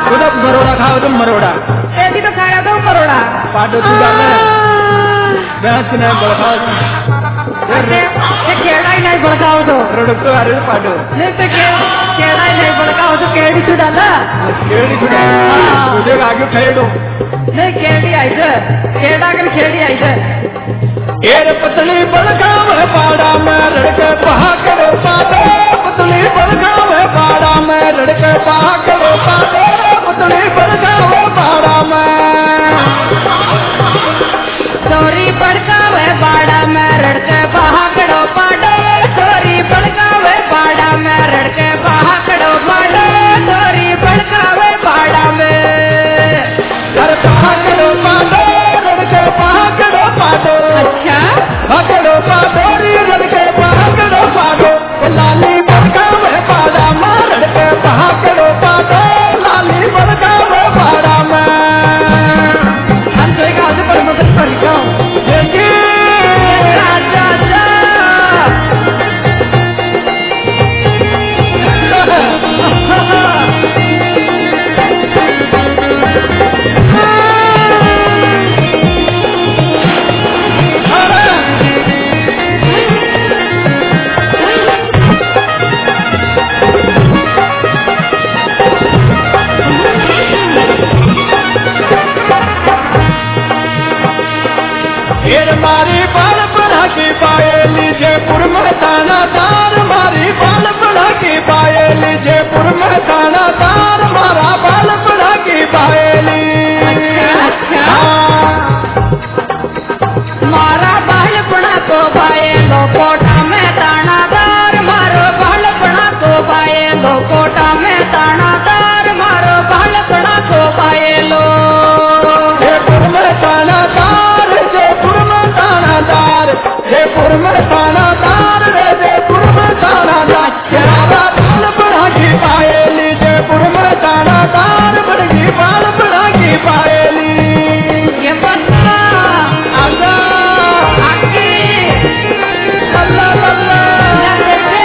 तो मरोड़ा खाओ तुम मरोड़ा ऐसी तो खाया तो मरोड़ा पाटो तू करना भैंस ने बड़खाओ खेड़ा ही नहीं बड़काओ तो रोड तो आ रहे पाटो नहीं तो खेड़ा ही नहीं बड़काओ तो केड़ी छुड़ा ना केड़ी छुड़ा मुझे आगे खेड़ो नहीं केड़ी आई थे खेड़ा कर खेड़ी आई थे केर पतली बड़गांव है पाड़ा में लड़के पहाड़ पाते पतली बड़गांव है पाड़ा में लड़के पहाड़ पाते पतली बड़गांव है पाड़ा में चोरी बड़गांव है पाड़ा में लड़के पहाड़ पाटे चोरी बड़गांव है पाड़ा में लड़के पहाड़ पाटे चोरी बड़गांव है पाड़ा में घर पहाड़ पाते लड़के पहाड़ पाते अच्छा पकड़ो पादोरी लड़के पहाड़ो पादो लाली बड़गांव है पाड़ा में लड़के पहाड़ो पादो लाली बड़गांव है पाड़ा में हम तो एक आधे पर मदद कर जाओ मारी बाल बढ़ा की पायली जयपुर में थाना दार मारी बाल बढ़ा की पायली जयपुर में थाना दार मारा बाल बढ़ा की पायली मारा बाल बड़ा को पायलो कोटा में ताना दार मारो बाल बड़ा को पायलो कोटा में ताना दार मारो बाल बड़ा को पायलो जयपुर में थाना दार जयपुर में थाना दार जयपुर में थाना दार जयपुर में थाना दार बाल बढ़ा की पायली जयपुर में थाना दार बढ़ी बाल बढ़ा की पायली ये बता आजा आके अल्लाह अल्लाह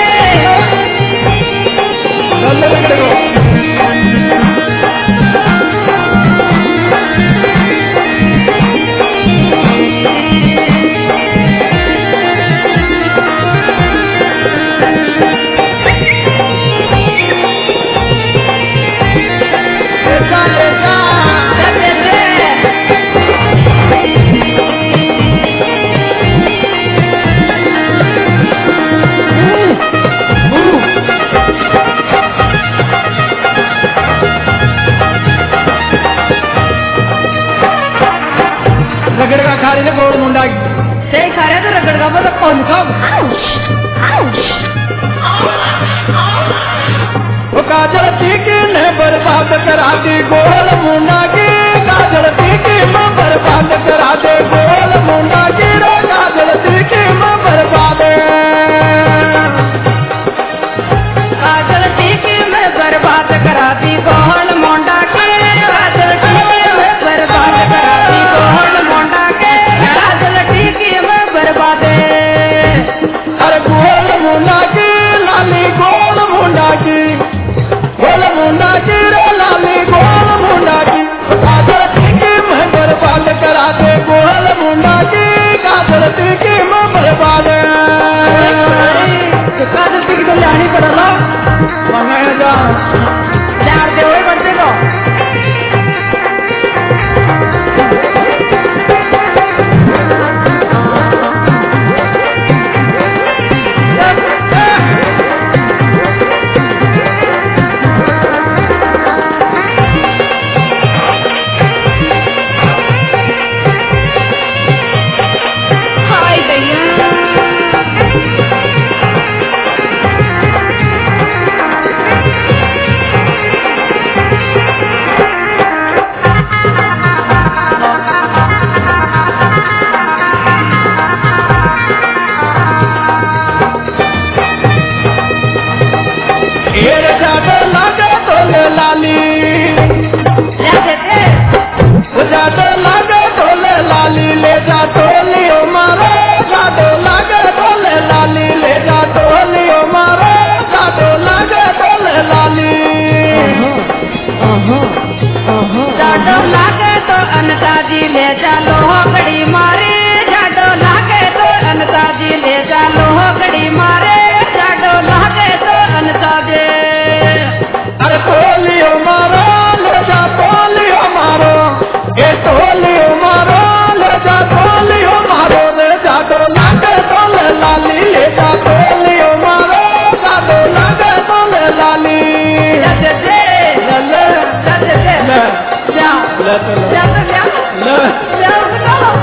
रगड़ का खा रहे गोड़ मुंडा सही खा रहे तो रगड़ का मतलब कौन कब वो काजल की ने बर्बाद करा दी गोल मुंडा की काजल की मैं बर्बाद करा दे गोल मुंडा की रे काजल की मैं बर्बाद काजल की मैं बर्बाद करा दी गोल मुंडा के काजल की मैं बर्बाद करा दी गोल मुंडा के काजल की मैं बर्बाद अरे गोल मुंडा की लाली गोल मुंडा की रे लाली गोल मुंडा की काजल की मैं बर्बाद करा दे गोल मुंडा की काजल की मैं बर्बाद काजल की तो लानी पड़ेगा मंगाया जा चार दे वही बढ़ते को हाय भैया जाडो लागे तो अनताजी ले चालो कड़ी मारे जाडो लागे तो अनताजी ले चालो कड़ी मारे जाडो लागे तो अनताजे अरे पोलियो मारो ले जा पोलियो मारो ए पोलियो मारो ले जा पोलियो मारो रे जाडो लागे तो ले लाली ले जा पोलियो मारो जाडो लागे तो ले लाली जज दे ले जज दे ले जा ले जा जा ले जा बताओ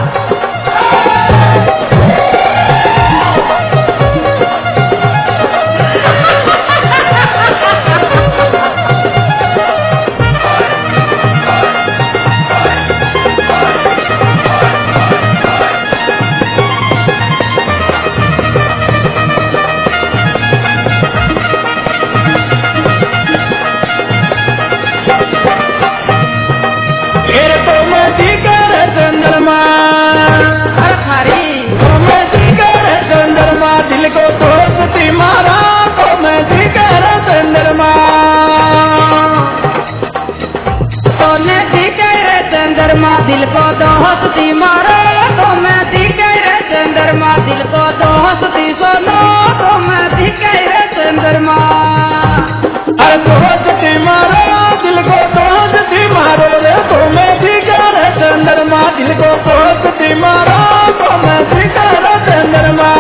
दिल को दोस्ती मारा तो मैं जी कर चंद्रमा सोने दी करे चंद्रमा दिल को दोस्ती मारो तो मैं दी करे चंद्रमा दिल को दोस्ती सुनो तो मैं दी करे चंद्रमा अरे दोस्ती मारो दिल को दोस्ती मारो रे तो मैं जी कर चंद्रमा दिल को दोस्ती मारो तो मैं जी कर चंद्रमा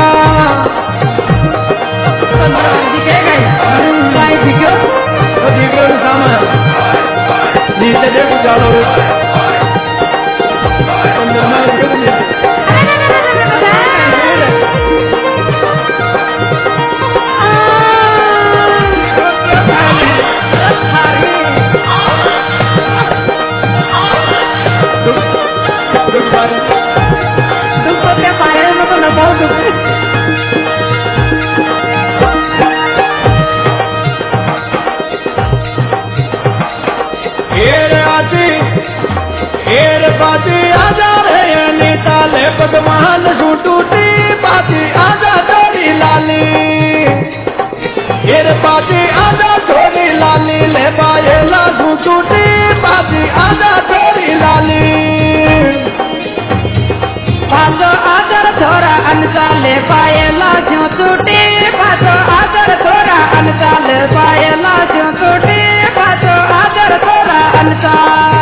नीचे देखो जाओ भगवान सू टूटी पाती आजा छोरी लाली हेर पाती आजा छोरी लाली ले पाए लासू टूटी पाती आजा छोरी लाली पासो आदर थोड़ा अनसाले पाए लाशों टूटी पासो आदर थोड़ा अनसाले पाए लाशों टूटी पासो आदर थोड़ा अनसाल